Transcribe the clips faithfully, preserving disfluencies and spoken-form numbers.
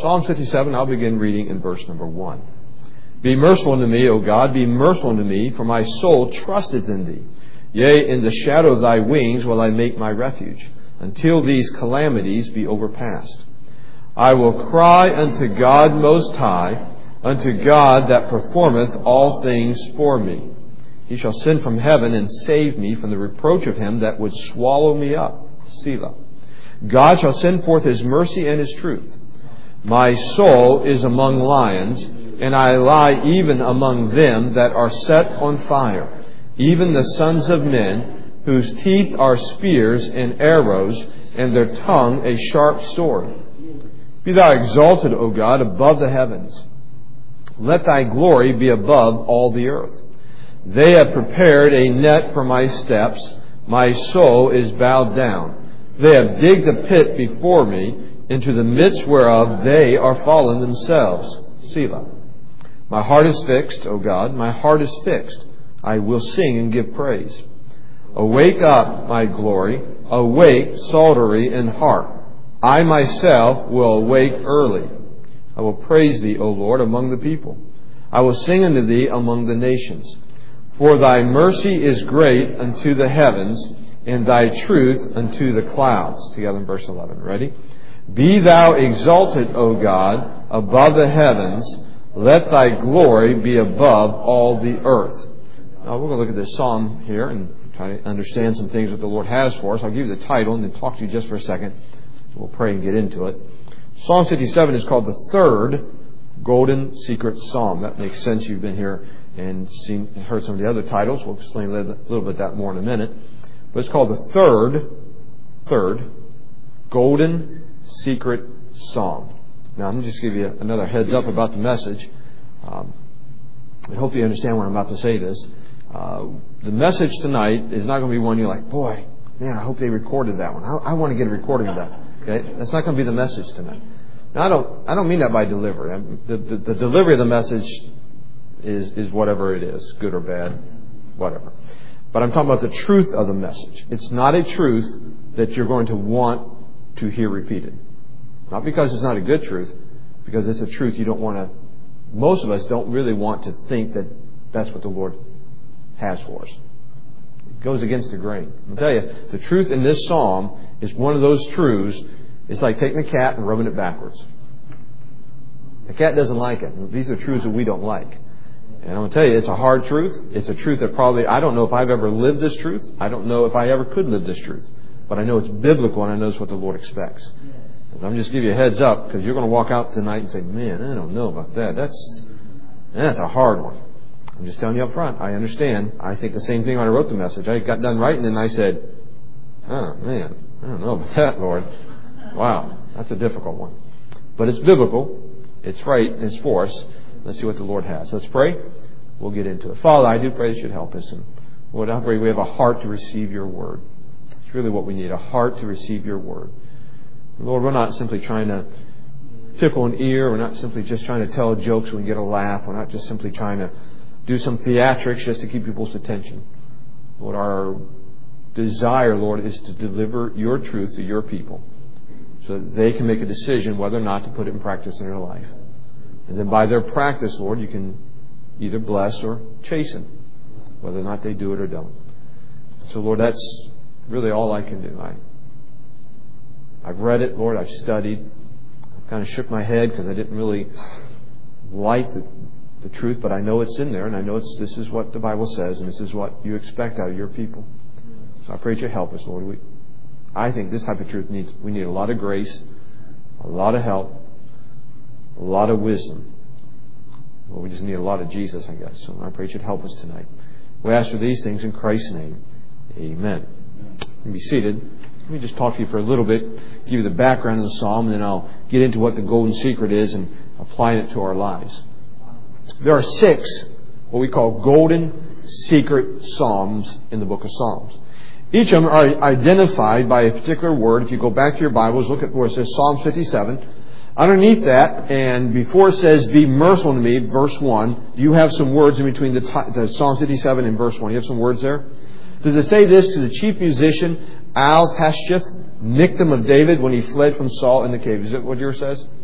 Psalm fifty-seven, I'll begin reading in verse number one. Be merciful unto me, O God, be merciful unto me, for my soul trusteth in thee. Yea, in the shadow of thy wings will I make my refuge, until these calamities be overpast. I will cry unto God Most High, unto God that performeth all things for me. He shall send from heaven and save me from the reproach of him that would swallow me up. Selah. God shall send forth His mercy and His truth. My soul is among lions, and I lie even among them that are set on fire, even the sons of men, whose teeth are spears and arrows, and their tongue a sharp sword. Be thou exalted, O God, above the heavens. Let thy glory be above all the earth. They have prepared a net for my steps. My soul is bowed down. They have digged a pit before me, into the midst whereof they are fallen themselves. Selah. My heart is fixed, O God, my heart is fixed. I will sing and give praise. Awake up, my glory. Awake, psaltery and harp. I myself will awake early. I will praise thee, O Lord, among the people. I will sing unto thee among the nations. For thy mercy is great unto the heavens, and thy truth unto the clouds. Together in verse eleven. Ready? Be thou exalted, O God, above the heavens. Let thy glory be above all the earth. Now we're going to look at this psalm here and try to understand some things that the Lord has for us. I'll give you the title and then talk to you just for a second. We'll pray and get into it. Psalm fifty-seven is called the third golden secret psalm. That makes sense. You've been here and seen, heard some of the other titles. We'll explain a little, little bit that more in a minute. But it's called the third, third golden secret psalm. Now, I'm going to just give you another heads up about the message. Um, I hope you understand when I'm about to say this. Uh, the message tonight is not going to be one you're like, boy, man, I hope they recorded that one. I, I want to get a recording of that. Okay? That's not going to be the message tonight. Now, I don't, I don't mean that by delivery. I, the, the, the delivery of the message is, is whatever it is, good or bad, whatever. But I'm talking about the truth of the message. It's not a truth that you're going to want to hear repeated. Not because it's not a good truth, because it's a truth you don't want to, most of us don't really want to think that that's what the Lord has for us. It goes against the grain. I'll tell you, the truth in this psalm is one of those truths. It's like taking a cat and rubbing it backwards. The cat doesn't like it. These are truths that we don't like. And I'm going to tell you, it's a hard truth. It's a truth that probably, I don't know if I've ever lived this truth. I don't know if I ever could live this truth. But I know it's biblical and I know it's what the Lord expects. And I'm just giving you a heads up because you're going to walk out tonight and say, man, I don't know about that. That's, that's a hard one. I'm just telling you up front. I understand. I think the same thing when I wrote the message. I got done writing and I said, oh, man, I don't know about that, Lord. Wow, that's a difficult one. But it's biblical. It's right. It's for us. Let's see what the Lord has. Let's pray. We'll get into it. Father, I do pray that you'd help us. And Lord, I pray we have a heart to receive your word. It's really what we need, a heart to receive your word. Lord, we're not simply trying to tickle an ear. We're not simply just trying to tell jokes so we can get a laugh. We're not just simply trying to do some theatrics just to keep people's attention. Lord, our desire, Lord, is to deliver your truth to your people so that they can make a decision whether or not to put it in practice in their life. And then by their practice, Lord, you can either bless or chasten, whether or not they do it or don't. So, Lord, that's really all I can do. I, I've read it, Lord. I've studied. I kind of shook my head because I didn't really like the, the truth, but I know it's in there, and I know it's this is what the Bible says, and this is what you expect out of your people. So I pray that you help us, Lord. We, I think this type of truth needs, we need a lot of grace, a lot of help, a lot of wisdom. Well, we just need a lot of Jesus, I guess. So I pray you'd help us tonight. We ask for these things in Christ's name. Amen. You can be seated. Let me just talk to you for a little bit, give you the background of the psalm, and then I'll get into what the golden secret is and applying it to our lives. There are six what we call golden secret psalms in the book of Psalms. Each of them are identified by a particular word. If you go back to your Bibles, look at where it says Psalm fifty-seven. Underneath that, and before it says, be merciful to me, verse one, you have some words in between the, the Psalm fifty-seven and verse one. You have some words there? Does it say this to the chief musician, Al Tashbith, victim of David when he fled from Saul in the cave? Is that what yours says?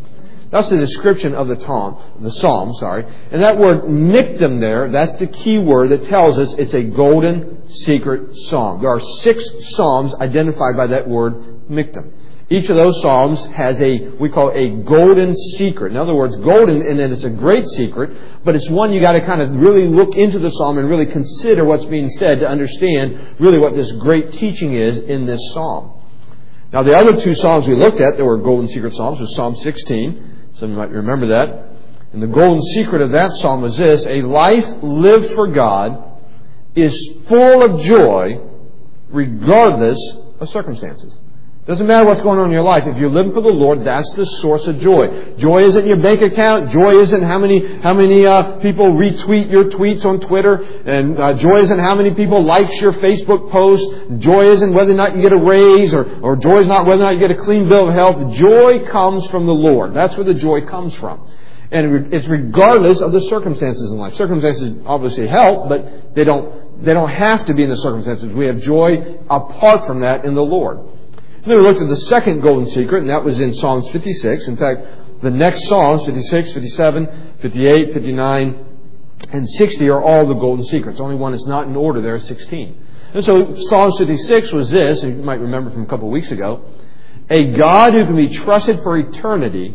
That's the description of the psalm, the psalm, sorry. And that word miktam there, that's the key word that tells us it's a golden secret psalm. There are six psalms identified by that word miktam. Each of those psalms has a, we call it a golden secret. In other words, golden in that it's a great secret, but it's one you got to kind of really look into the psalm and really consider what's being said to understand really what this great teaching is in this psalm. Now, the other two psalms we looked at that were golden secret psalms was Psalm sixteen. Some of you might remember that. And the golden secret of that psalm was this: a life lived for God is full of joy regardless of circumstances. Doesn't matter what's going on in your life. If you're living for the Lord, that's the source of joy. Joy isn't your bank account. Joy isn't how many how many uh, people retweet your tweets on Twitter. And uh, joy isn't how many people likes your Facebook post. Joy isn't whether or not you get a raise, or, or joy is not whether or not you get a clean bill of health. Joy comes from the Lord. That's where the joy comes from. And it's regardless of the circumstances in life. Circumstances obviously help, but they don't they don't have to be in the circumstances. We have joy apart from that in the Lord. Then we looked at the second golden secret, and that was in Psalms fifty-six. In fact, the next Psalms, fifty-six, fifty-seven, fifty-eight, fifty-nine, and sixty are all the golden secrets. Only one is not in order there is sixteen. And so Psalms fifty-six was this, and you might remember from a couple of weeks ago: a God who can be trusted for eternity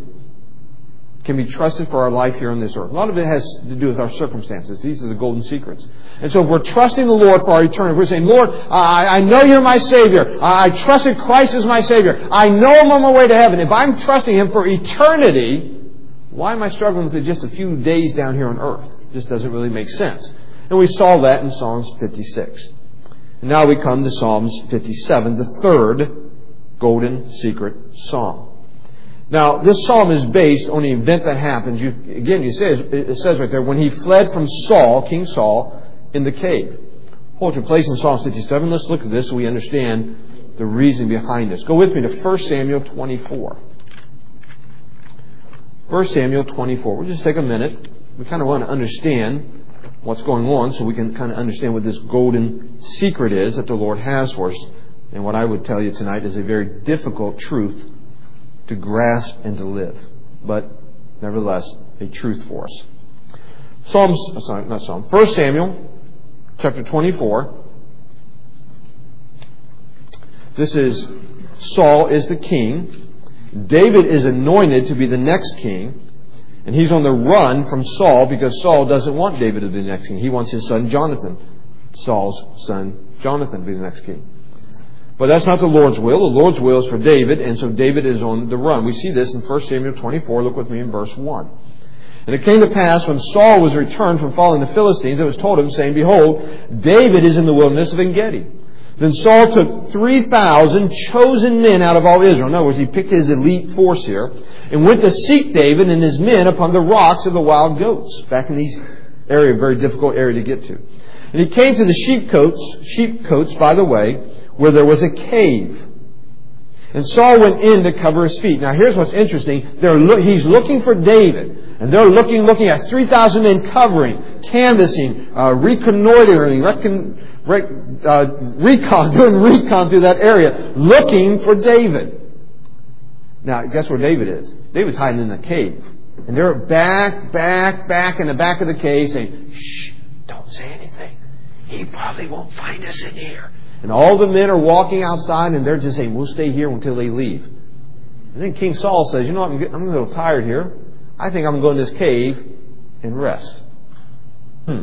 can be trusted for our life here on this earth. A lot of it has to do with our circumstances. These are the golden secrets. And so if we're trusting the Lord for our eternity, we're saying, Lord, I, I know You're my Savior. I trusted Christ as my Savior. I know I'm on my way to heaven. If I'm trusting Him for eternity, why am I struggling with it just a few days down here on earth? It just doesn't really make sense. And we saw that in Psalms fifty-six. And now we come to Psalms fifty-seven, the third golden secret psalm. Now, this psalm is based on an event that happens. You, again, you says, it says right there, when he fled from Saul, King Saul, in the cave. Hold your place in Psalm fifty-seven. Let's look at this so we understand the reason behind this. Go with me to First Samuel twenty-four. First Samuel twenty-four. We'll just take a minute. We kind of want to understand what's going on so we can kind of understand what this golden secret is that the Lord has for us. And what I would tell you tonight is a very difficult truth to grasp and to live, but nevertheless a truth for us. Psalms, sorry, not Psalm. First Samuel, chapter twenty-four. This is Saul is the king. David is anointed to be the next king, and he's on the run from Saul because Saul doesn't want David to be the next king. He wants his son Jonathan, Saul's son Jonathan, to be the next king. But that's not the Lord's will. The Lord's will is for David, and so David is on the run. We see this in First Samuel twenty-four. Look with me in verse one. And it came to pass, when Saul was returned from following the Philistines, it was told him, saying, Behold, David is in the wilderness of En-Gedi. Then Saul took three thousand chosen men out of all Israel. In other words, he picked his elite force here, and went to seek David and his men upon the rocks of the wild goats. Back in these area, a very difficult area to get to. And he came to the sheepcotes, sheepcotes by the way, where there was a cave. And Saul went in to cover his feet. Now here's what's interesting. They're lo- he's looking for David. And they're looking looking at three thousand men covering, canvassing, uh, reconnoitering, recon, rec, uh, recon, doing recon through that area, looking for David. Now, guess where David is? David's hiding in the cave. And they're back, back, back in the back of the cave saying, Shh, don't say anything. He probably won't find us in here. And all the men are walking outside, and they're just saying, we'll stay here until they leave. And then King Saul says, you know what, I'm, I'm a little tired here. I think I'm going to go in this cave and rest. Hmm.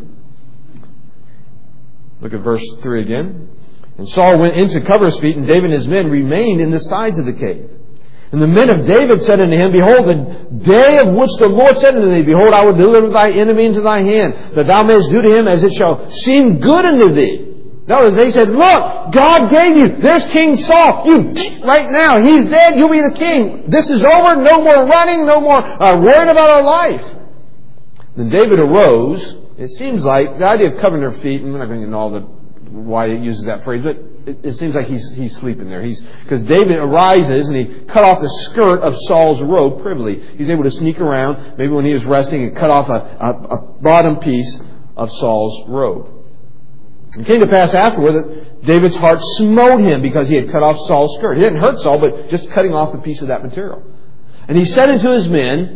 Look at verse three again. And Saul went in to cover his feet, and David and his men remained in the sides of the cave. And the men of David said unto him, Behold, the day of which the Lord said unto thee, Behold, I will deliver thy enemy into thy hand, that thou mayest do to him as it shall seem good unto thee. No, they said, look, God gave you. There's King Saul. You, right now, he's dead. You'll be the king. This is over. No more running. No more uh, worrying about our life. Then David arose. It seems like the idea of covering their feet, and we're not going to get into all the why it uses that phrase, but it, it seems like he's he's sleeping there. He's because David arises and he cut off the skirt of Saul's robe privily. He's able to sneak around, maybe when he was resting, and cut off a, a, a bottom piece of Saul's robe. It came to pass afterward that David's heart smote him because he had cut off Saul's skirt. He didn't hurt Saul, but just cutting off a piece of that material. And he said unto his men,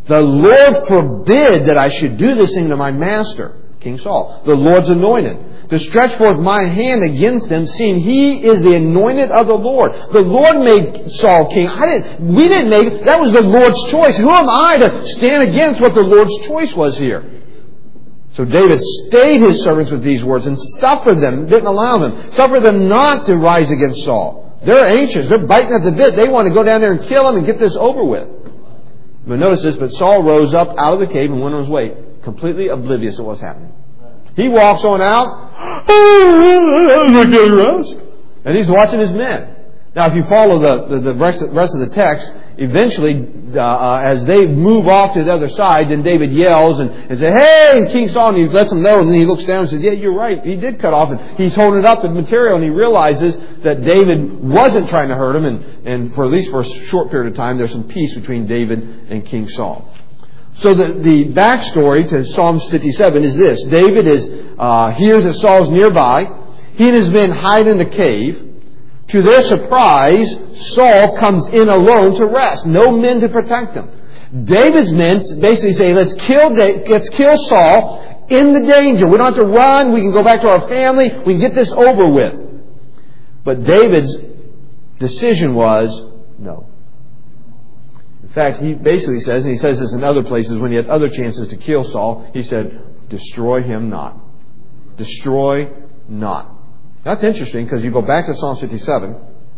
The Lord forbid that I should do this thing to my master, King Saul, the Lord's anointed, to stretch forth my hand against him, seeing he is the anointed of the Lord. The Lord made Saul king. I didn't, we didn't make it. That was the Lord's choice. Who am I to stand against what the Lord's choice was here? So David stayed his servants with these words and suffered them, didn't allow them, suffered them not to rise against Saul. They're anxious. They're biting at the bit. They want to go down there and kill him and get this over with. But notice this, but Saul rose up out of the cave and went on his way, completely oblivious of what's happening. He walks on out, I'm not getting rest. And he's watching his men. Now, if you follow the, the, the rest of the text, eventually, uh, uh, as they move off to the other side, then David yells and, and says, hey, and King Saul, and he lets them know, and then he looks down and says, yeah, you're right. He did cut off, and he's holding up the material, and he realizes that David wasn't trying to hurt him, and, and for at least for a short period of time, there's some peace between David and King Saul. So the, the backstory to Psalm fifty-seven is this. David is uh, hears that Saul's nearby. He and his men hide in the cave. To their surprise, Saul comes in alone to rest. No men to protect him. David's men basically say, let's kill, let's kill Saul in the danger. We don't have to run. We can go back to our family. We can get this over with. But David's decision was no. In fact, he basically says, and he says this in other places when he had other chances to kill Saul, he said, destroy him not. Destroy not. That's interesting because you go back to Psalm fifty-seven.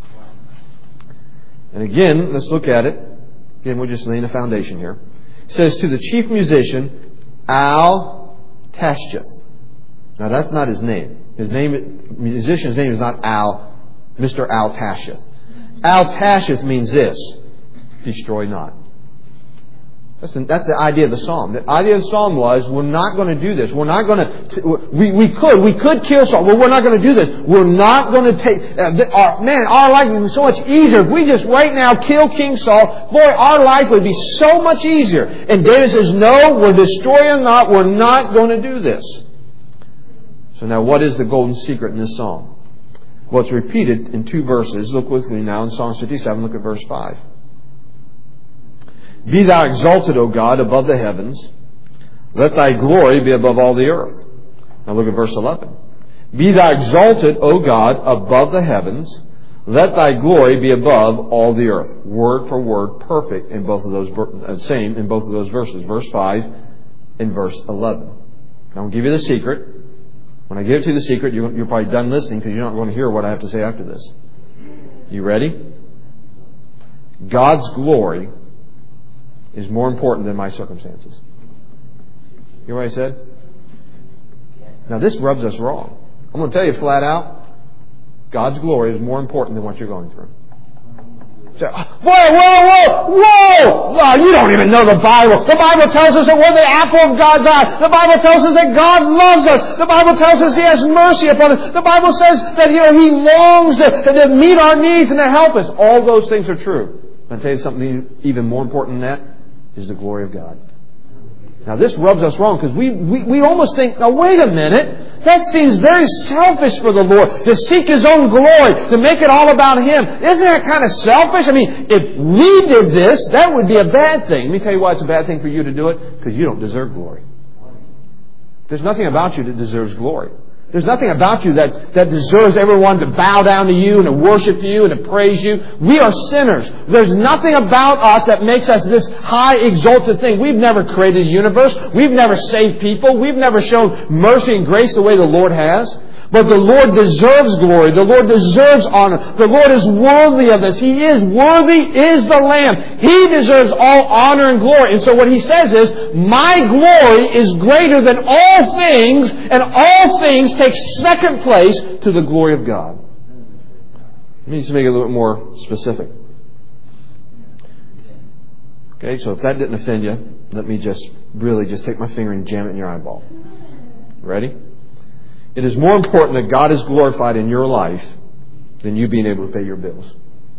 And again, let's look at it. Again, we're just laying a foundation here. It says, to the chief musician, Al-Tashbith. Now, that's not his name. His name, musician's name is not Al, Mister Al-Tashbith. Al-Tashbith means this, destroy not. That's the, that's the idea of the psalm. The idea of the psalm was, we're not going to do this. We're not going to, we, we could, we could kill Saul. Well, we're not going to do this. We're not going to take, uh, our, man, our life would be so much easier. If we just right now kill King Saul, boy, our life would be so much easier. And David says, no, we're destroying not, we're not going to do this. So now what is the golden secret in this psalm? Well, it's repeated in two verses. Look with me now in Psalm fifty-seven, look at verse five. Be thou exalted, O God, above the heavens. Let thy glory be above all the earth. Now look at verse eleven. Be thou exalted, O God, above the heavens. Let thy glory be above all the earth. Word for word, perfect in both of those, uh, same in both of those verses. Verse five and verse eleven. Now I'll give you the secret. When I give to you the secret, you're, you're probably done listening because you're not going to hear what I have to say after this. You ready? God's glory is more important than my circumstances. You hear what I said? Now this rubs us wrong. I'm going to tell you flat out, God's glory is more important than what you're going through. So, whoa, whoa, whoa, whoa! Oh, you don't even know the Bible. The Bible tells us that we're the apple of God's eye. The Bible tells us that God loves us. The Bible tells us He has mercy upon us. The Bible says that you know, He longs to, to meet our needs and to help us. All those things are true. I'll tell you something even more important than that is the glory of God. Now this rubs us wrong because we, we, we almost think, now wait a minute, that seems very selfish for the Lord to seek His own glory, to make it all about Him. Isn't that kind of selfish? I mean, if we did this, that would be a bad thing. Let me tell you why it's a bad thing for you to do it. Because you don't deserve glory. There's nothing about you that deserves glory. There's nothing about you that, that deserves everyone to bow down to you and to worship you and to praise you. We are sinners. There's nothing about us that makes us this high, exalted thing. We've never created a universe. We've never saved people. We've never shown mercy and grace the way the Lord has. But the Lord deserves glory. The Lord deserves honor. The Lord is worthy of this. He is worthy is the Lamb. He deserves all honor and glory. And so what He says is, my glory is greater than all things, and all things take second place to the glory of God. Let me just make it a little bit more specific. Okay, so if that didn't offend you, let me just really just take my finger and jam it in your eyeball. Ready? It is more important that God is glorified in your life than you being able to pay your bills.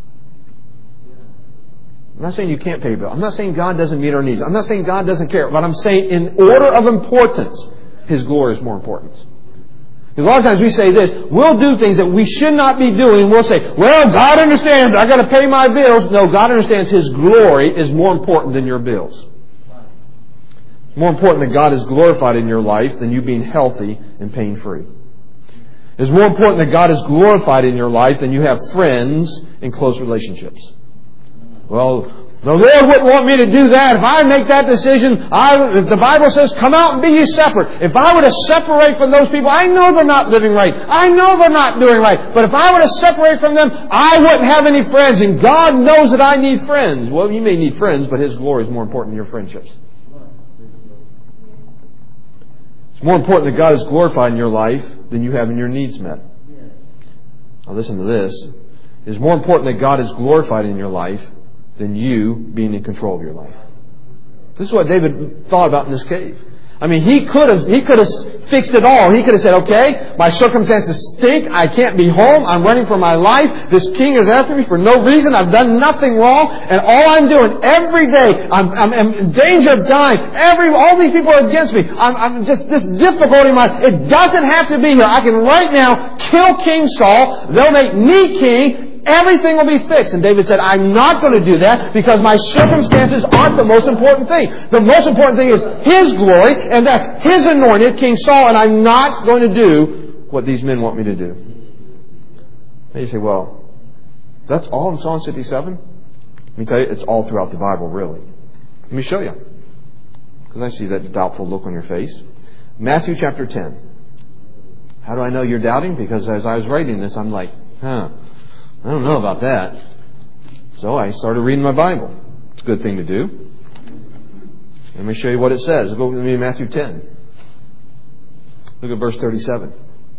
I'm not saying you can't pay your bill. I'm not saying God doesn't meet our needs. I'm not saying God doesn't care. But I'm saying in order of importance, His glory is more important. Because a lot of times we say this, we'll do things that we should not be doing. We'll say, well, God understands, I've got to pay my bills. No, God understands His glory is more important than your bills. more important that God is glorified in your life than you being healthy and pain-free. It's more important that God is glorified in your life than you have friends and close relationships. Well, the Lord wouldn't want me to do that. If I make that decision, I, if the Bible says, come out and be ye separate. If I were to separate from those people, I know they're not living right. I know they're not doing right. But if I were to separate from them, I wouldn't have any friends. And God knows that I need friends. Well, you may need friends, but His glory is more important than your friendships. It's more important that God is glorified in your life than you having your needs met. Now listen to this. It's more important that God is glorified in your life than you being in control of your life. This is what David thought about in this cave. I mean, he could have he could have fixed it all. He could have said, okay, my circumstances stink. I can't be home. I'm running for my life. This king is after me for no reason. I've done nothing wrong. And all I'm doing every day, I'm, I'm, I'm in danger of dying. Every All these people are against me. I'm, I'm just this difficulty in my life. It doesn't have to be here. I can right now kill King Saul. They'll make me king. Everything will be fixed. And David said, I'm not going to do that because my circumstances aren't the most important thing. The most important thing is His glory, and that's His anointed, King Saul, and I'm not going to do what these men want me to do. And you say, well, that's all in Psalm fifty-seven? Let me tell you, it's all throughout the Bible, really. Let me show you. Because I see that doubtful look on your face. Matthew chapter ten. How do I know you're doubting? Because as I was writing this, I'm like, huh. I don't know about that. So I started reading my Bible. It's a good thing to do. Let me show you what it says. Go with me to Matthew ten. Look at verse thirty-seven.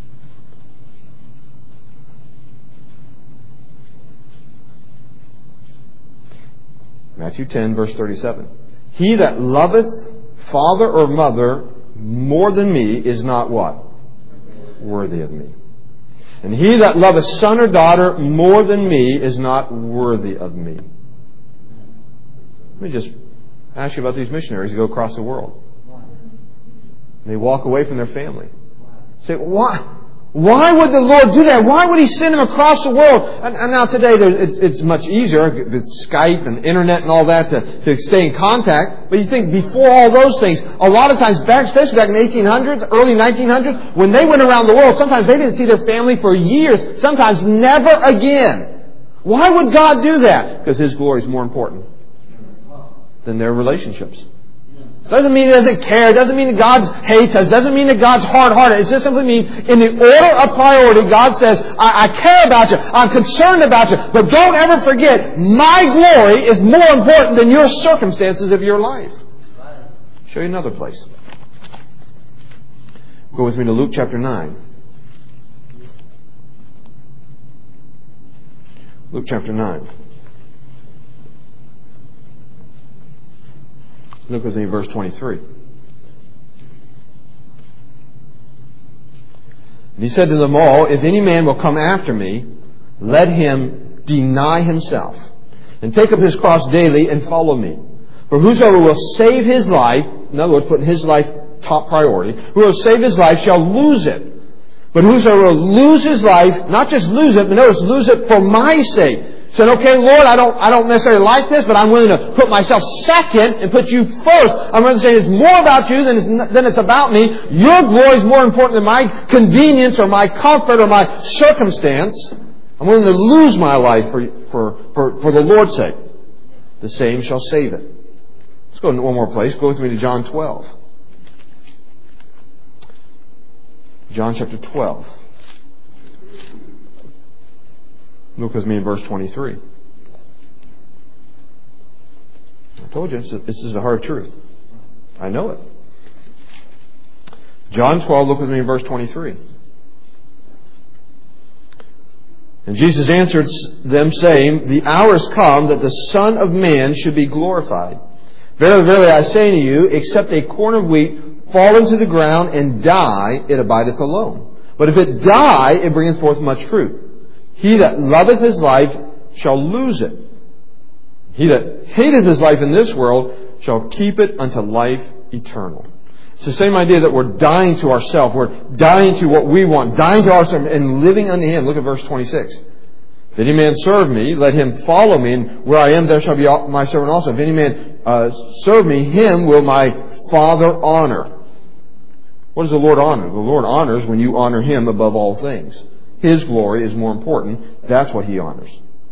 Matthew ten, verse thirty-seven. He that loveth father or mother more than me is not what? Worthy of me. And he that loveth son or daughter more than me is not worthy of me. Let me just ask you about these missionaries who go across the world. They walk away from their family. Say, why? Why would the Lord do that? Why would He send them across the world? And, and now today it's, it's much easier with Skype and Internet and all that to, to stay in contact. But you think before all those things, a lot of times back, especially back in the eighteen hundreds, early nineteen hundreds, when they went around the world, sometimes they didn't see their family for years, sometimes never again. Why would God do that? Because His glory is more important than their relationships. Doesn't mean He doesn't care. Doesn't mean that God hates us. Doesn't mean that God's hard-hearted. It just simply means in the order of priority, God says, I, I care about you. I'm concerned about you. But don't ever forget, my glory is more important than your circumstances of your life. I'll show you another place. Go with me to Luke chapter nine. Luke chapter nine. Look with me at verse twenty-three. And He said to them all, if any man will come after me, let him deny himself, and take up his cross daily and follow me. For whosoever will save his life, in other words, putting his life top priority, who will save his life shall lose it. But whosoever will lose his life, not just lose it, but notice, lose it for my sake. Said, okay, Lord, I don't, I don't necessarily like this, but I'm willing to put myself second and put you first. I'm willing to say it's more about you than it's, than it's about me. Your glory is more important than my convenience or my comfort or my circumstance. I'm willing to lose my life for, for, for, for the Lord's sake. The same shall save it. Let's go to one more place. Go with me to John twelve. John chapter twelve. Look with me in verse twenty-three. I told you, this is a hard truth. I know it. John twelve, look with me in verse twenty-three. And Jesus answered them, saying, the hour is come that the Son of Man should be glorified. Verily, verily, I say unto you, except a corn of wheat fall into the ground and die, it abideth alone. But if it die, it bringeth forth much fruit. He that loveth his life shall lose it. He that hateth his life in this world shall keep it unto life eternal. It's the same idea that we're dying to ourselves. We're dying to what we want, dying to ourselves and living unto Him. Look at verse twenty-six. If any man serve me, let him follow me, and where I am, there shall be my servant also. If any man uh, serve me, him will my Father honor. What does the Lord honor? The Lord honors when you honor Him above all things. His glory is more important. That's what He honors.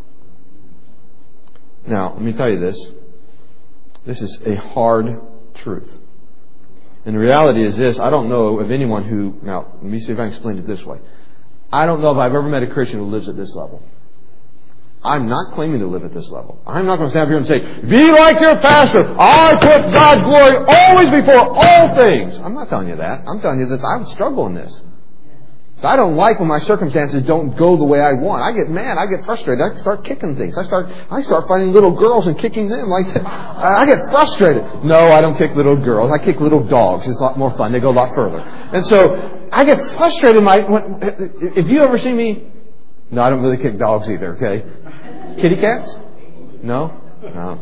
Now, let me tell you this. This is a hard truth. And the reality is this. I don't know of anyone who... Now, let me see if I can explain it this way. I don't know if I've ever met a Christian who lives at this level. I'm not claiming to live at this level. I'm not going to stand up here and say, be like your pastor. I put God's glory always before all things. I'm not telling you that. I'm telling you that I would struggle in this. I don't like when my circumstances don't go the way I want. I get mad. I get frustrated. I start kicking things. I start I start finding little girls and kicking them. Like I get frustrated. No, I don't kick little girls. I kick little dogs. It's a lot more fun. They go a lot further. And so I get frustrated. My when, if you ever see me, no, I don't really kick dogs either. Okay, kitty cats? No, no.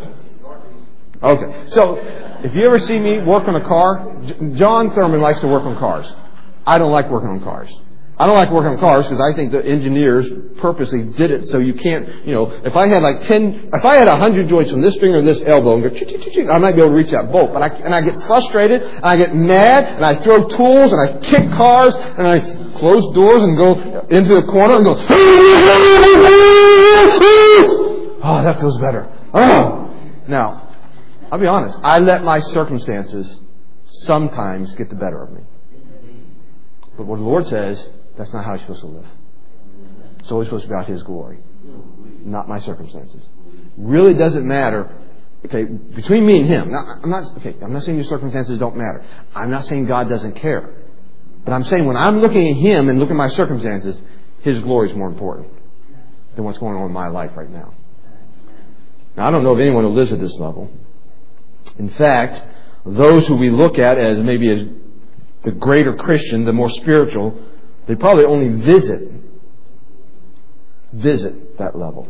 Okay, so if you ever see me work on a car, John Thurman likes to work on cars. I don't like working on cars. I don't like working on cars because I think the engineers purposely did it so you can't, you know, if I had like ten, if I had a hundred joints from this finger to this elbow and go, choo-choo-choo-choo, I might be able to reach that bolt. But I, and I get frustrated and I get mad and I throw tools and I kick cars and I close doors and go into the corner and go, oh, that feels better. Oh. Now, I'll be honest. I let my circumstances sometimes get the better of me. But what the Lord says, that's not how you're supposed to live. It's always supposed to be about His glory, not my circumstances. Really doesn't matter. Okay, between me and Him. Now, I'm not. Okay, I'm not saying your circumstances don't matter. I'm not saying God doesn't care. But I'm saying when I'm looking at Him and looking at my circumstances, His glory is more important than what's going on in my life right now. Now, I don't know of anyone who lives at this level. In fact, those who we look at as maybe as the greater Christian, the more spiritual, they probably only visit, visit that level.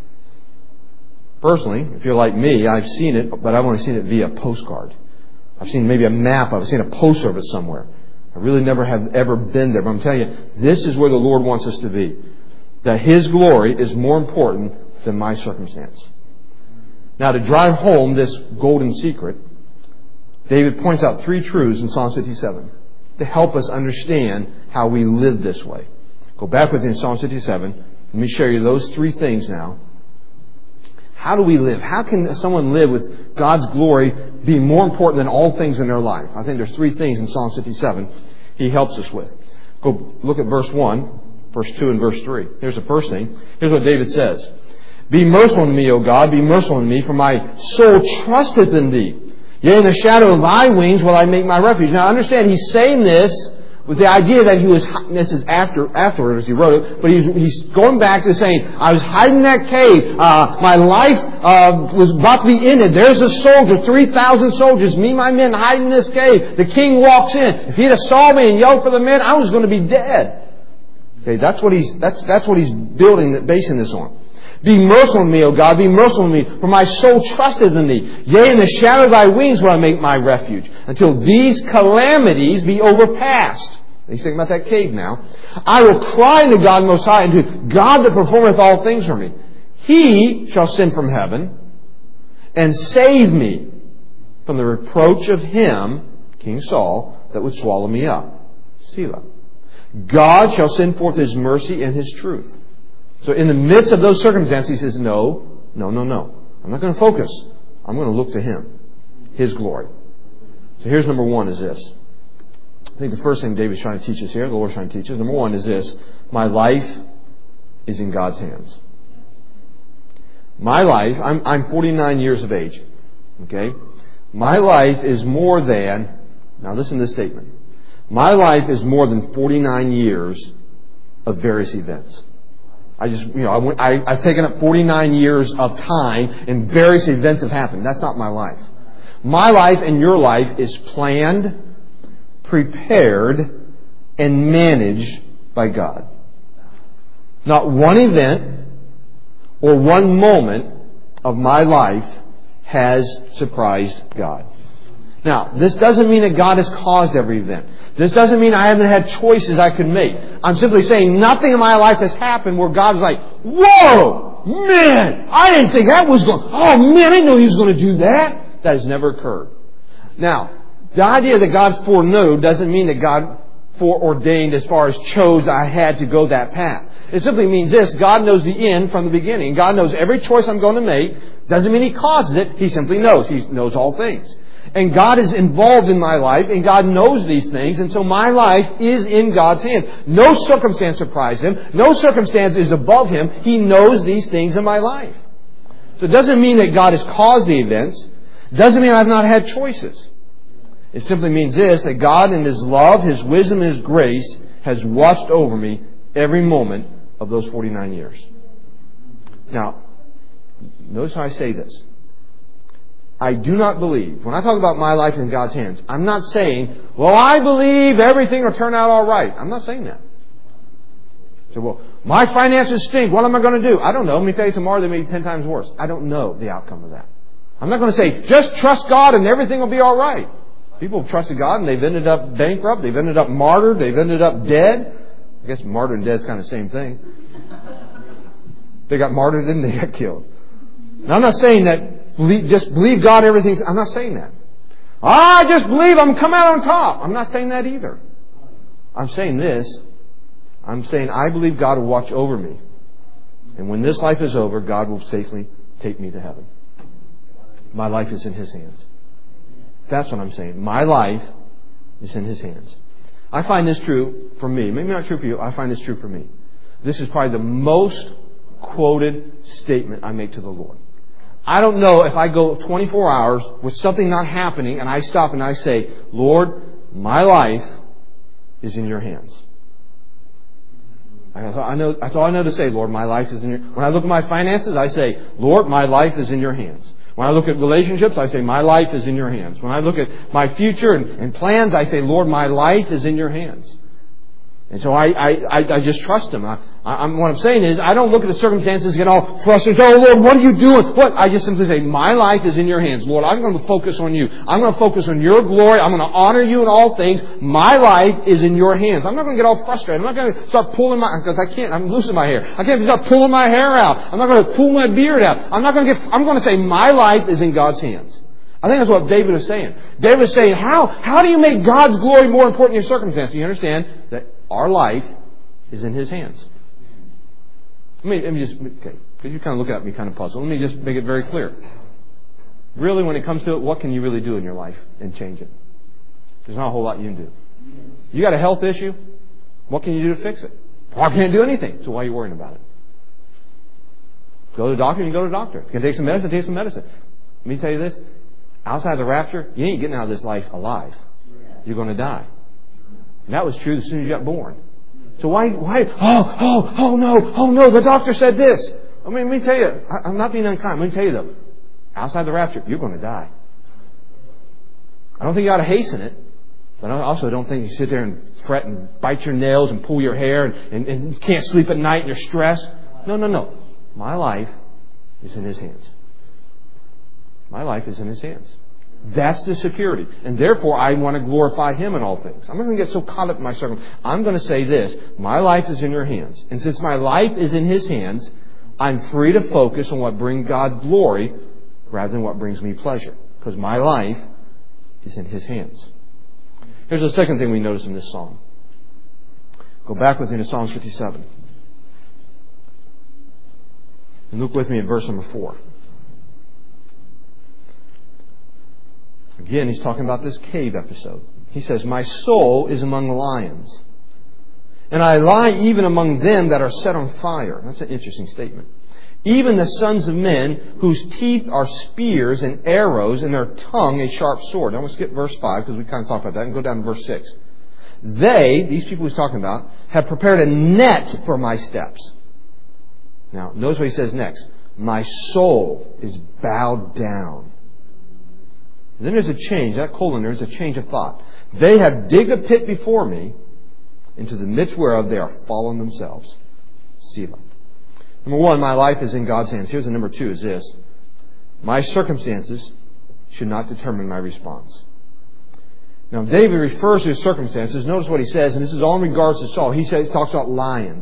Personally, if you're like me, I've seen it, but I've only seen it via postcard. I've seen maybe a map. I've seen a post service somewhere. I really never have ever been there. But I'm telling you, this is where the Lord wants us to be. That His glory is more important than my circumstance. Now, to drive home this golden secret, David points out three truths in Psalm fifty-seven to help us understand how we live this way. Go back with me in Psalm fifty-seven. Let me show you those three things now. How do we live? How can someone live with God's glory be more important than all things in their life? I think there's three things in Psalm fifty-seven He helps us with. Go look at verse one, verse two, and verse three. Here's the first thing. Here's what David says. Be merciful to me, O God, be merciful to me, for my soul trusteth in Thee. Yea, in the shadow of Thy wings will I make my refuge. Now, understand, he's saying this with the idea that he was, this is after, afterward as he wrote it, but he's, he's going back to saying, I was hiding in that cave. Uh, my life uh, was about to be ended. There's a soldier, three thousand soldiers, me and my men hiding in this cave. The king walks in. If he'd have saw me and yelled for the men, I was going to be dead. Okay, that's what he's, that's, that's what he's building, basing this on. Be merciful to me, O God, be merciful to me, for my soul trusteth in Thee. Yea, in the shadow of Thy wings will I make my refuge, until these calamities be overpassed. He's thinking about that cave now. I will cry unto God Most High, and to God that performeth all things for me. He shall send from heaven, and save me from the reproach of him, King Saul, that would swallow me up. Selah. God shall send forth His mercy and His truth. So in the midst of those circumstances, he says, no, no, no, no. I'm not going to focus. I'm going to look to Him. His glory. So here's number one is this. I think the first thing David's trying to teach us here, the Lord's trying to teach us, number one is this. My life is in God's hands. My life, I'm, I'm forty-nine years of age. Okay? My life is more than, now listen to this statement. My life is more than forty-nine years of various events. I just, you know, I went, I, I've taken up forty-nine years of time and various events have happened. That's not my life. My life and your life is planned, prepared, and managed by God. Not one event or one moment of my life has surprised God. Now, this doesn't mean that God has caused every event. This doesn't mean I haven't had choices I could make. I'm simply saying nothing in my life has happened where God was like, whoa, man, I didn't think that was going, oh man, I didn't know He was going to do that. That has never occurred. Now, the idea that God foreknew doesn't mean that God foreordained as far as chose I had to go that path. It simply means this: God knows the end from the beginning. God knows every choice I'm going to make. Doesn't mean He causes it. He simply knows. He knows all things. And God is involved in my life, and God knows these things, and so my life is in God's hands. No circumstance surprises Him. No circumstance is above Him. He knows these things in my life. So it doesn't mean that God has caused the events. It doesn't mean I've not had choices. It simply means this, that God in His love, His wisdom, His grace has watched over me every moment of those forty-nine years. Now, notice how I say this. I do not believe, when I talk about my life in God's hands, I'm not saying, well, I believe everything will turn out all right. I'm not saying that. So, well, my finances stink. What am I going to do? I don't know. Let me tell you, tomorrow they may be ten times worse. I don't know the outcome of that. I'm not going to say, just trust God and everything will be all right. People have trusted God and they've ended up bankrupt. They've ended up martyred. They've ended up dead. I guess martyr and dead is kind of the same thing. They got martyred and they got killed. Now, I'm not saying that believe, just believe God, everything. I'm not saying that. I just believe I'm come out on top. I'm not saying that either. I'm saying this. I'm saying I believe God will watch over me. And when this life is over, God will safely take me to heaven. My life is in His hands. That's what I'm saying. My life is in His hands. I find this true for me. Maybe not true for you. I find this true for me. This is probably the most quoted statement I make to the Lord. I don't know if I go twenty-four hours with something not happening and I stop and I say, Lord, my life is in your hands. I know, that's all I know to say, Lord, my life is in your... When I look at my finances, I say, Lord, my life is in your hands. When I look at relationships, I say, my life is in your hands. When I look at my future and, and plans, I say, Lord, my life is in your hands. And so I, I, I just trust Him. I, I'm, what I'm saying is, I don't look at the circumstances and get all frustrated. Oh, Lord, what are you doing? What? I just simply say, my life is in your hands. Lord, I'm going to focus on you. I'm going to focus on your glory. I'm going to honor you in all things. My life is in your hands. I'm not going to get all frustrated. I'm not going to start pulling my, because I can't, I'm losing my hair. I can't start pulling my hair out. I'm not going to pull my beard out. I'm not going to get, I'm going to say, my life is in God's hands. I think that's what David is saying. David is saying, how, how do you make God's glory more important in your circumstance? You understand that our life is in His hands. Let me, let me just, okay, because you kind of look at me kind of puzzled. Let me just make it very clear. Really, when it comes to it, what can you really do in your life and change it? There's not a whole lot you can do. You got a health issue? What can you do to fix it? Well, I can't do anything. So why are you worrying about it? Go to the doctor, you can go to the doctor. You can take some medicine, take some medicine. Let me tell you this. Outside of the rapture, you ain't getting out of this life alive. You're going to die. And that was true as soon as you got born. So why, why, oh, oh, oh no, oh no, the doctor said this. I mean, let me tell you, I, I'm not being unkind. Let me tell you though, outside the rapture, you're going to die. I don't think you ought to hasten it. But I also don't think you sit there and fret and bite your nails and pull your hair and, and, and can't sleep at night and you're stressed. No, no, no. My life is in His hands. My life is in His hands. That's the security. And therefore, I want to glorify Him in all things. I'm not going to get so caught up in my circumstances. I'm going to say this. My life is in your hands. And since my life is in His hands, I'm free to focus on what brings God glory rather than what brings me pleasure. Because my life is in His hands. Here's the second thing we notice in this psalm. Go back with me to Psalm fifty-seven. And look with me at verse number four. Again, he's talking about this cave episode. He says, my soul is among the lions, and I lie even among them that are set on fire. That's an interesting statement. Even the sons of men whose teeth are spears and arrows and their tongue a sharp sword. Now we'll skip verse five because we kind of talked about that and go down to verse six. They, these people he's talking about, have prepared a net for my steps. Now notice what he says next. My soul is bowed down. Then there's a change. That colon, there's a change of thought. They have digged a pit before me, into the midst whereof they are fallen themselves. Selah. Number one, my life is in God's hands. Here's the number two, is this. My circumstances should not determine my response. Now, David refers to his circumstances. Notice what he says, and this is all in regards to Saul. He says, he talks about lions.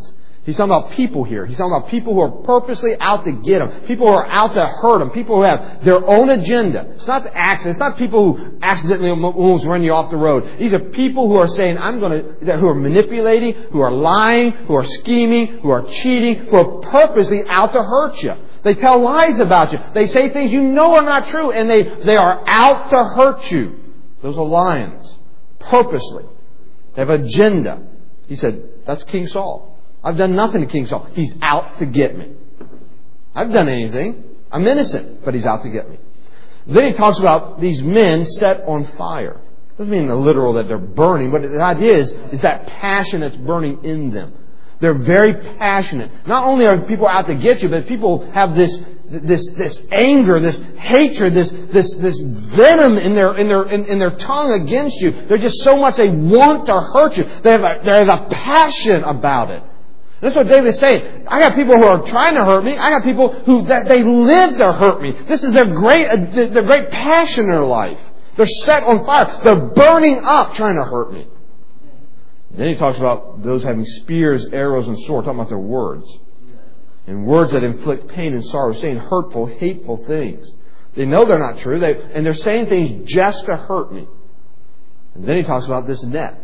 He's talking about people here. He's talking about people who are purposely out to get him. People who are out to hurt him. People who have their own agenda. It's not the accident. It's not people who accidentally almost run you off the road. These are people who are saying, I'm going to, who are manipulating, who are lying, who are scheming, who are cheating, who are purposely out to hurt you. They tell lies about you. They say things you know are not true, and they, they are out to hurt you. Those are lions. Purposely. They have an agenda. He said, that's King Saul. I've done nothing to King Saul. He's out to get me. I've done anything. I'm innocent, but he's out to get me. Then he talks about these men set on fire. Doesn't mean the literal that they're burning, but the idea is, is that passion that's burning in them. They're very passionate. Not only are people out to get you, but people have this this this anger, this hatred, this this this venom in their in their in, in their tongue against you. They're just so much they want to hurt you. They have a, there's a passion about it. That's what David is saying. I got people who are trying to hurt me. I got people who that they live to hurt me. This is their great their great passion in their life. They're set on fire. They're burning up trying to hurt me. Then he talks about those having spears, arrows, and swords, talking about their words. And words that inflict pain and sorrow, saying hurtful, hateful things. They know they're not true, they, and they're saying things just to hurt me. And then he talks about this net.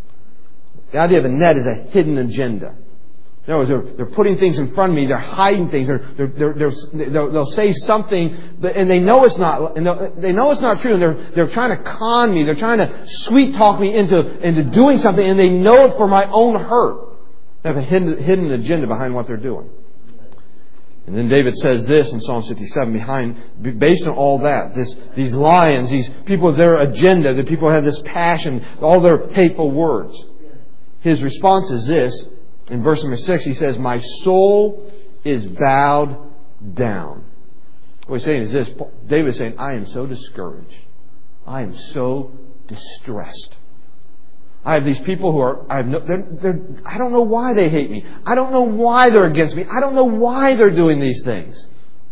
The idea of a net is a hidden agenda. In other words, they're, they're putting things in front of me. They're hiding things. They're, they're, they're, they're, they'll, they'll say something, and they know it's not. And they know it's not true. And they're they're trying to con me. They're trying to sweet talk me into into doing something, and they know it for my own hurt. They have a hidden hidden agenda behind what they're doing. And then David says this in Psalm fifty-seven, behind, based on all that, this these lions, these people with their agenda, the people who have this passion, all their hateful words. His response is this. In verse number six, he says, my soul is bowed down. What he's saying is this. David is saying, I am so discouraged. I am so distressed. I have these people who are, I have no, they're, they're, I don't know why they hate me. I don't know why they're against me. I don't know why they're doing these things.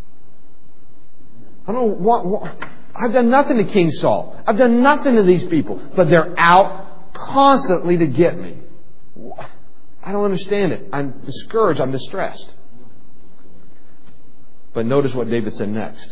I don't know what, what I've done nothing to King Saul. I've done nothing to these people. But they're out constantly to get me. I don't understand it. I'm discouraged. I'm distressed. But notice what David said next.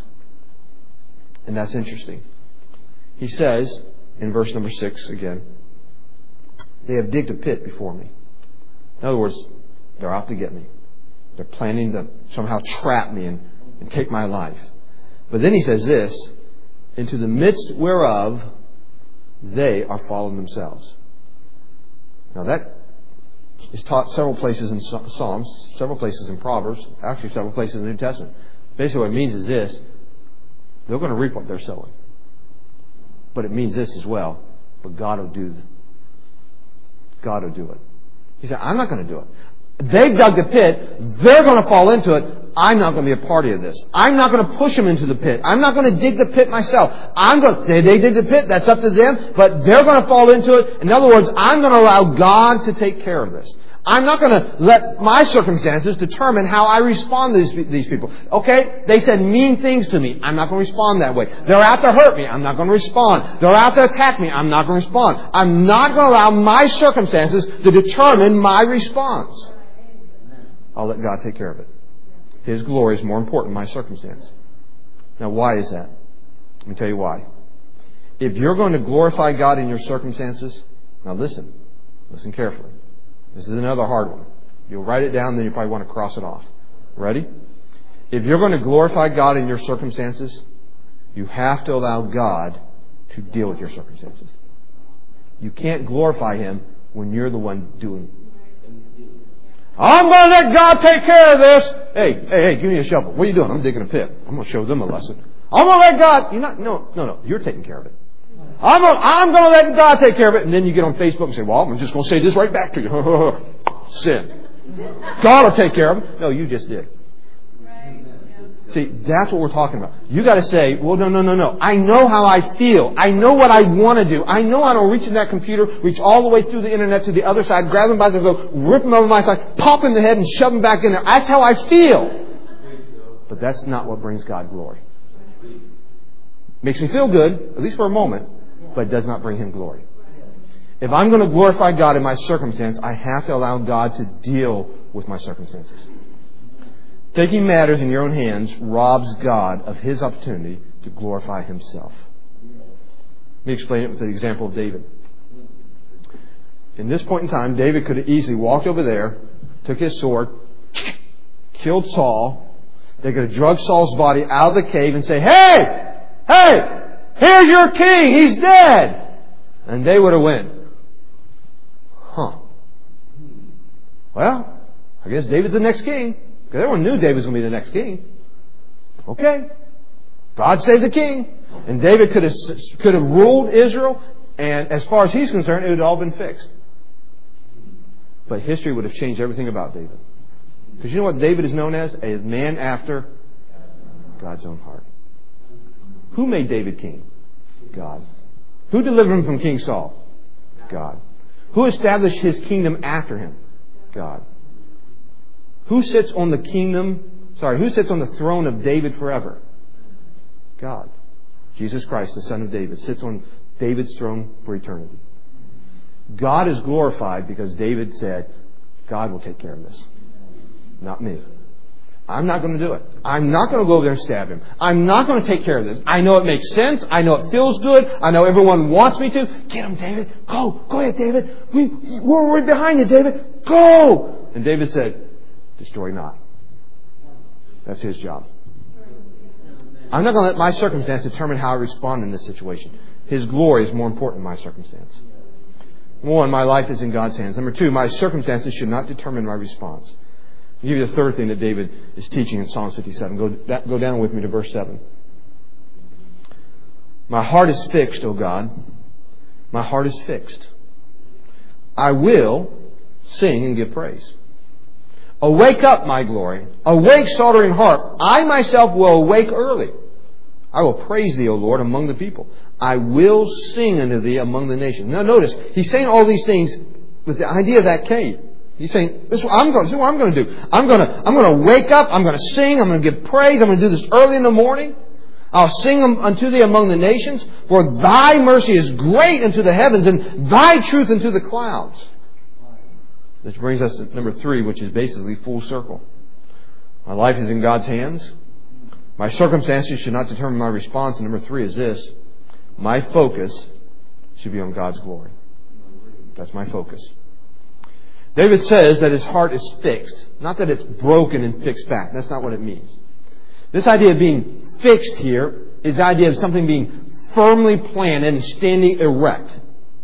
And that's interesting. He says, in verse number six again, they have digged a pit before me. In other words, they're out to get me. They're planning to somehow trap me and, and take my life. But then he says this, into the midst whereof they are fallen themselves. Now that is taught several places in Psalms, several places in Proverbs, actually several places in the New Testament. Basically what it means is this, they're going to reap what they're sowing. But it means this as well, but God will do God will do it. He said, I'm not going to do it. They've dug the pit. They're going to fall into it. I'm not going to be a party of this. I'm not going to push them into the pit. I'm not going to dig the pit myself. I'm going. They, they dig the pit. That's up to them. But they're going to fall into it. In other words, I'm going to allow God to take care of this. I'm not going to let my circumstances determine how I respond to these, these people. Okay? They said mean things to me. I'm not going to respond that way. They're out to hurt me. I'm not going to respond. They're out to attack me. I'm not going to respond. I'm not going to allow my circumstances to determine my response. I'll let God take care of it. His glory is more important than my circumstance. Now, why is that? Let me tell you why. If you're going to glorify God in your circumstances, now listen. Listen carefully. This is another hard one. You'll write it down, then you probably want to cross it off. Ready? If you're going to glorify God in your circumstances, you have to allow God to deal with your circumstances. You can't glorify Him when you're the one doing it. I'm going to let God take care of this. Hey, hey, hey, give me a shovel. What are you doing? I'm digging a pit. I'm going to show them a lesson. I'm going to let God... You're not... No, no, no. You're taking care of it. I'm going, I'm going to let God take care of it. And then you get on Facebook and say, well, I'm just going to say this right back to you. Sin. God will take care of it. No, you just did. See, that's what we're talking about. You got to say, well, no, no, no, no. I know how I feel. I know what I want to do. I know how to reach in that computer, reach all the way through the internet to the other side, grab them by the throat, rip them over my side, pop them in the head, and shove them back in there. That's how I feel. But that's not what brings God glory. Makes me feel good, at least for a moment, but it does not bring Him glory. If I'm going to glorify God in my circumstance, I have to allow God to deal with my circumstances. Taking matters in your own hands robs God of His opportunity to glorify Himself. Let me explain it with the example of David. In this point in time, David could have easily walked over there, took his sword, killed Saul. They could have drugged Saul's body out of the cave and say, "Hey! Hey! Here's your king! He's dead!" And they would have went, "Huh. Well, I guess David's the next king." Because everyone knew David was going to be the next king. Okay. God saved the king. And David could have, could have ruled Israel. And as far as he's concerned, it would have all been fixed. But history would have changed everything about David. Because you know what David is known as? A man after God's own heart. Who made David king? God. Who delivered him from King Saul? God. Who established his kingdom after him? God. Who sits on the kingdom, sorry, who sits on the throne of David forever? God. Jesus Christ, the Son of David, sits on David's throne for eternity. God is glorified because David said, God will take care of this. Not me. I'm not going to do it. I'm not going to go over there and stab him. I'm not going to take care of this. I know it makes sense. I know it feels good. I know everyone wants me to. Get him, David. Go. Go ahead, David. We, we're right behind you, David. Go. And David said, destroy not. That's his job. I'm not going to let my circumstance determine how I respond in this situation. His glory is more important than my circumstance. Number one, my life is in God's hands. Number two, my circumstances should not determine my response. I'll give you the third thing that David is teaching in Psalm fifty-seven. Go, go down with me to verse seven. My heart is fixed, O God. My heart is fixed. I will sing and give praise. Awake up, my glory. Awake, soldering harp. I myself will awake early. I will praise thee, O Lord, among the people. I will sing unto thee among the nations. Now notice, he's saying all these things with the idea of that cave. He's saying, this is what I'm going, this is what I'm going to do. I'm going to, I'm going to wake up. I'm going to sing. I'm going to give praise. I'm going to do this early in the morning. I'll sing unto thee among the nations. For thy mercy is great unto the heavens, and thy truth unto the clouds. This brings us to number three, which is basically full circle. My life is in God's hands. My circumstances should not determine my response. And number three is this. My focus should be on God's glory. That's my focus. David says that his heart is fixed. Not that it's broken and fixed back. That's not what it means. This idea of being fixed here is the idea of something being firmly planted and standing erect.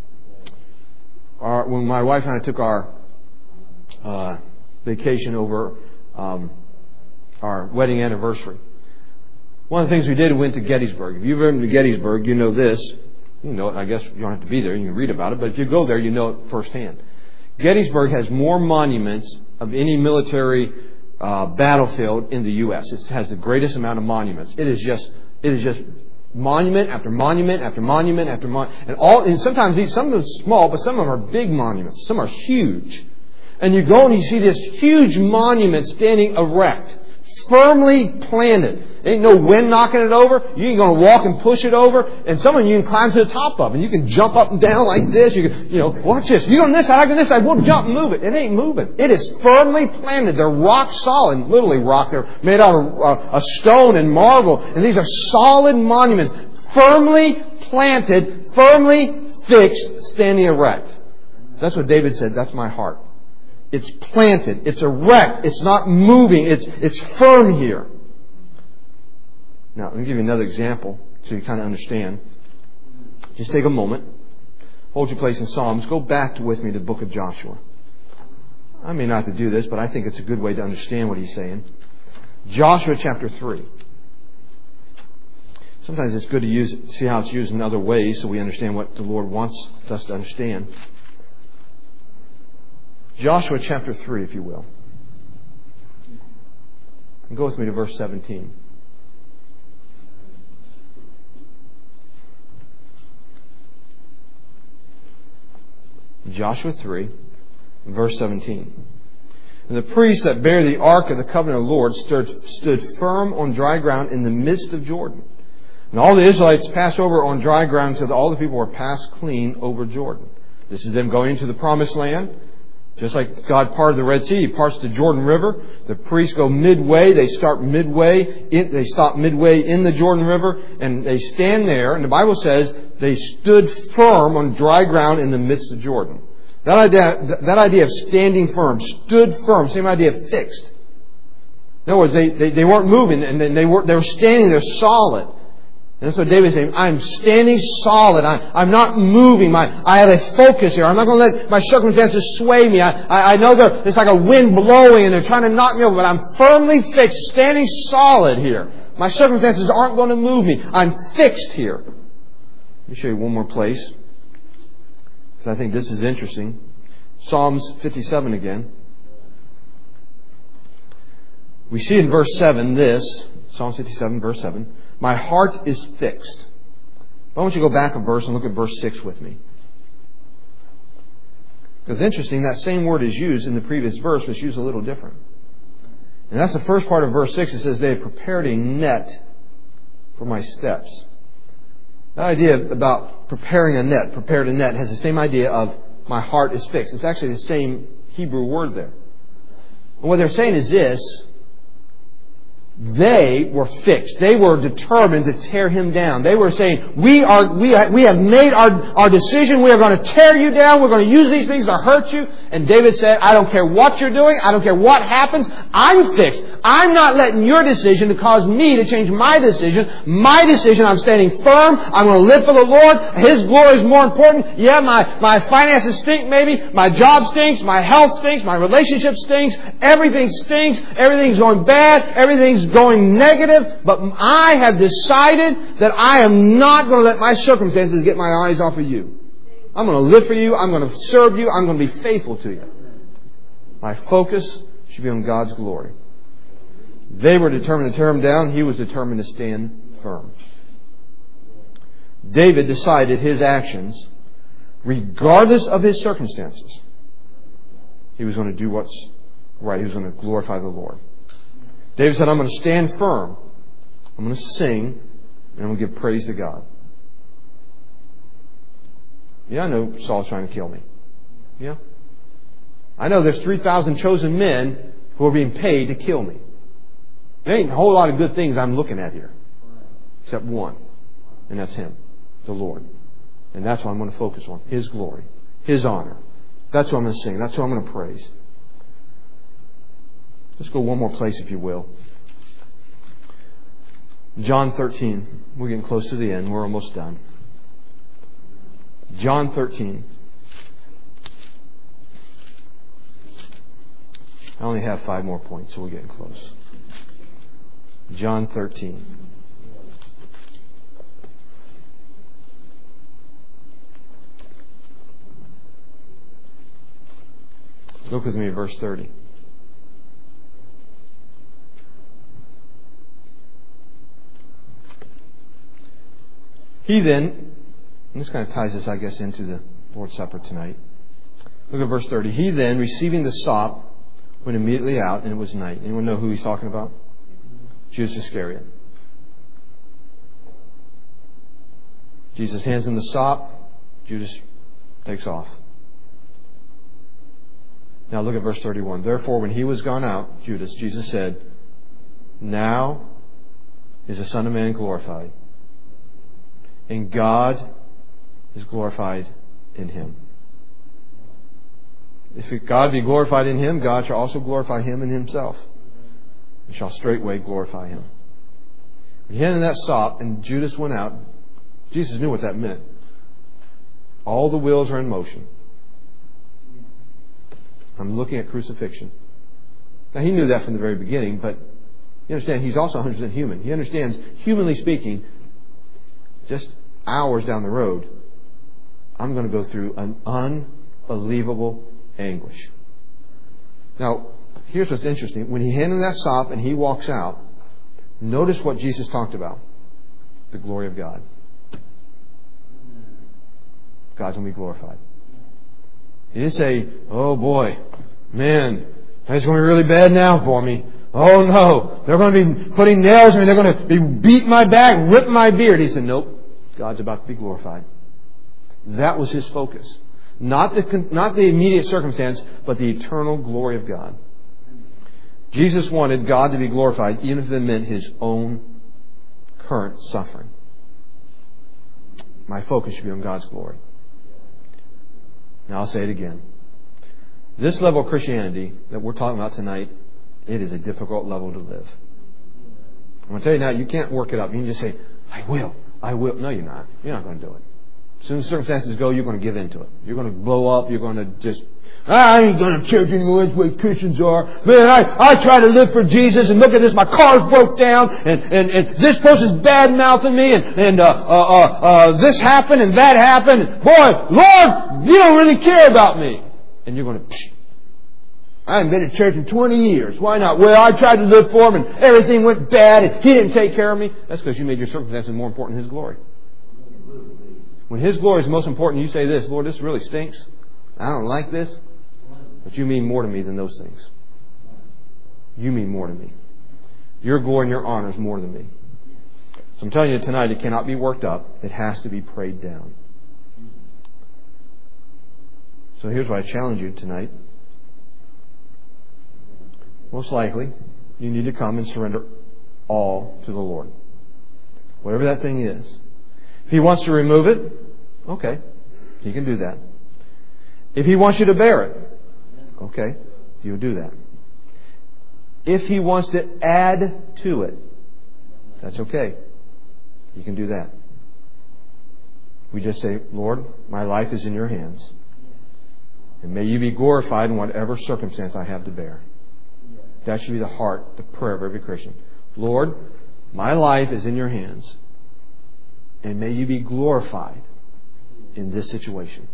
Our, when my wife and I took our uh, vacation over um, our wedding anniversary, one of the things we did, we went to Gettysburg. If you've ever been to Gettysburg, you know this. You know it. I guess you don't have to be there. You can read about it. But if you go there, you know it firsthand. Gettysburg has more monuments of any military uh, battlefield in the U S It has the greatest amount of monuments. It is just, it is just monument after monument after monument after monument, and all. And sometimes these, some of them are small, but some of them are big monuments. Some are huge, and you go and you see this huge monument standing erect, firmly planted. Ain't no wind knocking it over. You ain't going to walk and push it over. And some of you can climb to the top of it. And you can jump up and down like this. You can, you know, watch this. You go on this side, I go on this side. We'll jump and move it. It ain't moving. It is firmly planted. They're rock solid. Literally rock. They're made out of uh, a stone and marble. And these are solid monuments. Firmly planted, firmly fixed, standing erect. That's what David said. That's my heart. It's planted. It's erect. It's not moving. It's, it's firm here. Now, let me give you another example so you kind of understand. Just take a moment. Hold your place in Psalms. Go back with me to the book of Joshua. I may not have to do this, but I think it's a good way to understand what he's saying. Joshua chapter three. Sometimes it's good to use, see how it's used in other ways so we understand what the Lord wants us to understand. Joshua chapter three, if you will. And go with me to verse seventeen. Joshua three, verse seventeen. And the priests that bear the ark of the covenant of the Lord stood, stood firm on dry ground in the midst of Jordan. And all the Israelites passed over on dry ground until all the people were passed clean over Jordan. This is them going into the Promised Land. Just like God parted the Red Sea, He parts the Jordan River. The priests go midway. They start midway. In, they stop midway in the Jordan River, and they stand there. And the Bible says they stood firm on dry ground in the midst of Jordan. That idea, that idea of standing firm, stood firm, same idea of fixed. In other words, they, they, they weren't moving, and they were they were standing there solid. And that's what David's saying. I'm standing solid. I, I'm not moving. My, I have a focus here. I'm not going to let my circumstances sway me. I, I, I know there, it's like a wind blowing and they're trying to knock me over, but I'm firmly fixed, standing solid here. My circumstances aren't going to move me. I'm fixed here. Let me show you one more place, because I think this is interesting. Psalms fifty-seven again. We see in verse seven this, Psalm fifty-seven, verse seven. My heart is fixed. But I want you to go back a verse and look at verse six with me. Because it's interesting, that same word is used in the previous verse, but it's used a little different. And that's the first part of verse six. It says, they have prepared a net for my steps. That idea about preparing a net, prepared a net, has the same idea of my heart is fixed. It's actually the same Hebrew word there. And what they're saying is this. They were fixed. They were determined to tear him down. They were saying, we are, we have, we have made our, our decision. We are going to tear you down. We're going to use these things to hurt you. And David said, I don't care what you're doing. I don't care what happens. I'm fixed. I'm not letting your decision to cause me to change my decision. My decision, I'm standing firm. I'm going to live for the Lord. His glory is more important. Yeah, my, my finances stink maybe. My job stinks. My health stinks. My relationship stinks. Everything stinks. Everything's going bad. Everything's going negative, but I have decided that I am not going to let my circumstances get my eyes off of you. I'm going to live for you. I'm going to serve you. I'm going to be faithful to you. My focus should be on God's glory. They were determined to tear him down. He was determined to stand firm. David decided his actions, regardless of his circumstances, he was going to do what's right. He was going to glorify the Lord. David said, I'm going to stand firm. I'm going to sing. And I'm going to give praise to God. Yeah, I know Saul's trying to kill me. Yeah. I know there's three thousand chosen men who are being paid to kill me. There ain't a whole lot of good things I'm looking at here. Except one. And that's Him. The Lord. And that's what I'm going to focus on. His glory. His honor. That's what I'm going to sing. That's what I'm going to praise. Let's go one more place, if you will. John thirteen. We're getting close to the end. We're almost done. John thirteen. I only have five more points, so we're getting close. John thirteen. Look with me at verse thirty. He then, and this kind of ties us, I guess, into the Lord's Supper tonight. Look at verse thirty. He then, receiving the sop, went immediately out, and it was night. Anyone know who he's talking about? Judas Iscariot. Jesus hands him the sop. Judas takes off. Now look at verse thirty-one. Therefore, when he was gone out, Judas, Jesus said, now is the Son of Man glorified, and God is glorified in Him. If God be glorified in Him, God shall also glorify Him in Himself, and shall straightway glorify Him. When he handed that sop, and Judas went out, Jesus knew what that meant. All the wheels are in motion. I'm looking at crucifixion. Now, He knew that from the very beginning, but you understand, He's also one hundred percent human. He understands, humanly speaking, just hours down the road, I'm going to go through an unbelievable anguish. Now, here's what's interesting. When he handed that sop and he walks out, notice what Jesus talked about. The glory of God. God's going to be glorified. He didn't say, oh boy, man, it's going to be really bad now for me. Oh no, they're going to be putting nails in me. They're going to be beating my back, ripping my beard. He said, nope, God's about to be glorified. That was His focus. Not the, not the immediate circumstance, but the eternal glory of God. Jesus wanted God to be glorified, even if it meant His own current suffering. My focus should be on God's glory. Now I'll say it again. This level of Christianity that we're talking about tonight, it is a difficult level to live. I'm going to tell you now, you can't work it up. You can just say, I will, I will. No, you're not. You're not going to do it. As soon as circumstances go, you're going to give into it. You're going to blow up. You're going to just, I ain't going to church anymore. That's the way Christians are. Man, I, I try to live for Jesus, and look at this. My car's broke down, and, and, and this person's bad-mouthing me, and, and uh, uh, uh, uh, this happened, and that happened. Boy, Lord, you don't really care about me. And you're going to, psh, I haven't been to church in twenty years. Why not? Well, I tried to live for Him, and everything went bad, and He didn't take care of me. That's because you made your circumstances more important than His glory. When His glory is most important, you say this, Lord, this really stinks. I don't like this. But you mean more to me than those things. You mean more to me. Your glory and your honor is more than me. So I'm telling you tonight, it cannot be worked up. It has to be prayed down. So here's what I challenge you tonight. Most likely, you need to come and surrender all to the Lord. Whatever that thing is. If He wants to remove it, okay, He can do that. If He wants you to bear it, okay, you'll do that. If He wants to add to it, that's okay. You can do that. We just say, Lord, my life is in Your hands. And may You be glorified in whatever circumstance I have to bear. That should be the heart, the prayer of every Christian. Lord, my life is in Your hands. And may You be glorified in this situation.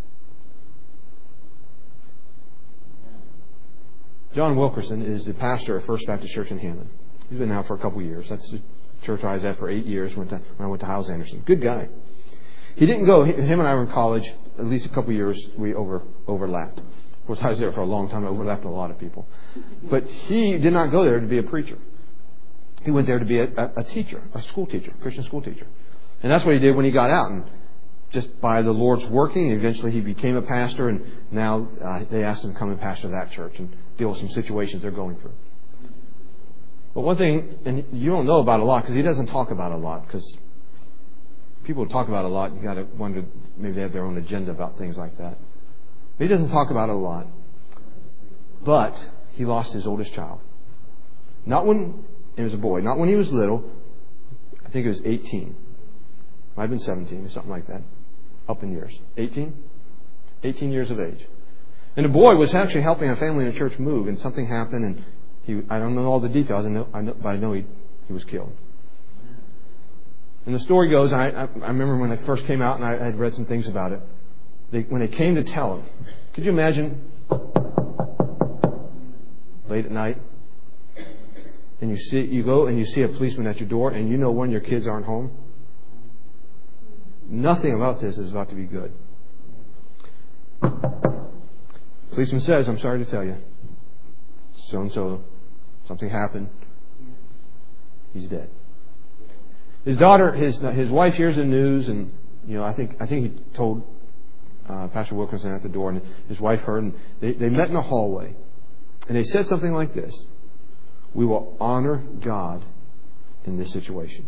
John Wilkerson is the pastor of First Baptist Church in Hammond. He's been out for a couple of years. That's the church I was at for eight years went to, when I went to Hyles Anderson. Good guy. He didn't go. Him and I were in college. At least a couple of years we over overlapped. Of course, I was there for a long time. I overlapped a lot of people. But he did not go there to be a preacher. He went there to be a, a, a teacher, a school teacher, Christian school teacher. And that's what he did when he got out. And just by the Lord's working, eventually he became a pastor. And now uh, they asked him to come and pastor that church and deal with some situations they're going through. But one thing, and you don't know about a lot because he doesn't talk about a lot. Because people talk about a lot, you got to wonder maybe they have their own agenda about things like that. But he doesn't talk about it a lot. But he lost his oldest child. Not when he was a boy. Not when he was little. I think it was eighteen. Might have been seventeen or something like that. Up in years. eighteen? eighteen years of age. And the boy was actually helping a family in a church move, and something happened, and he, I don't know all the details, I know, I know, but I know he, he was killed. And the story goes, I, I, I remember when it first came out, and I, I had read some things about it. They, when they came to tell him, could you imagine late at night, and you see, you go and you see a policeman at your door, and you know one of your kids aren't home? Nothing about this is about to be good. Policeman says, I'm sorry to tell you, so-and-so, something happened. He's dead. His daughter, his his wife hears the news, and you know, I think I think he told uh, Pastor Wilkinson at the door, and his wife heard, and they, they met in a hallway, and they said something like this: "We will honor God in this situation."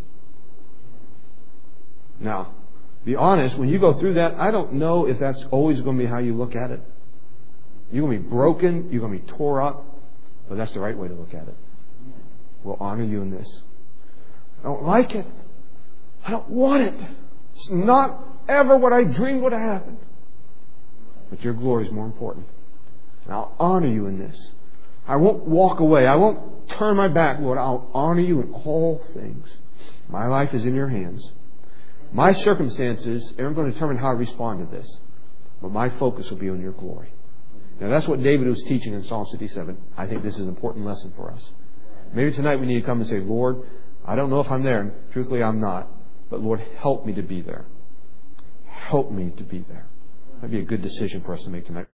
Now, be honest, when you go through that, I don't know if that's always going to be how you look at it. You're going to be broken, you're going to be tore up, but that's the right way to look at it. We'll honor you in this. I don't like it. I don't want it. It's not ever what I dreamed would have happened. But your glory is more important. And I'll honor you in this. I won't walk away. I won't turn my back, Lord. I'll honor you in all things. My life is in your hands. My circumstances aren't going to determine how I respond to this. But my focus will be on your glory. Now that's what David was teaching in Psalm fifty-seven. I think this is an important lesson for us. Maybe tonight we need to come and say, Lord, I don't know if I'm there. And truthfully, I'm not. But Lord, help me to be there. Help me to be there. That'd be a good decision for us to make tonight.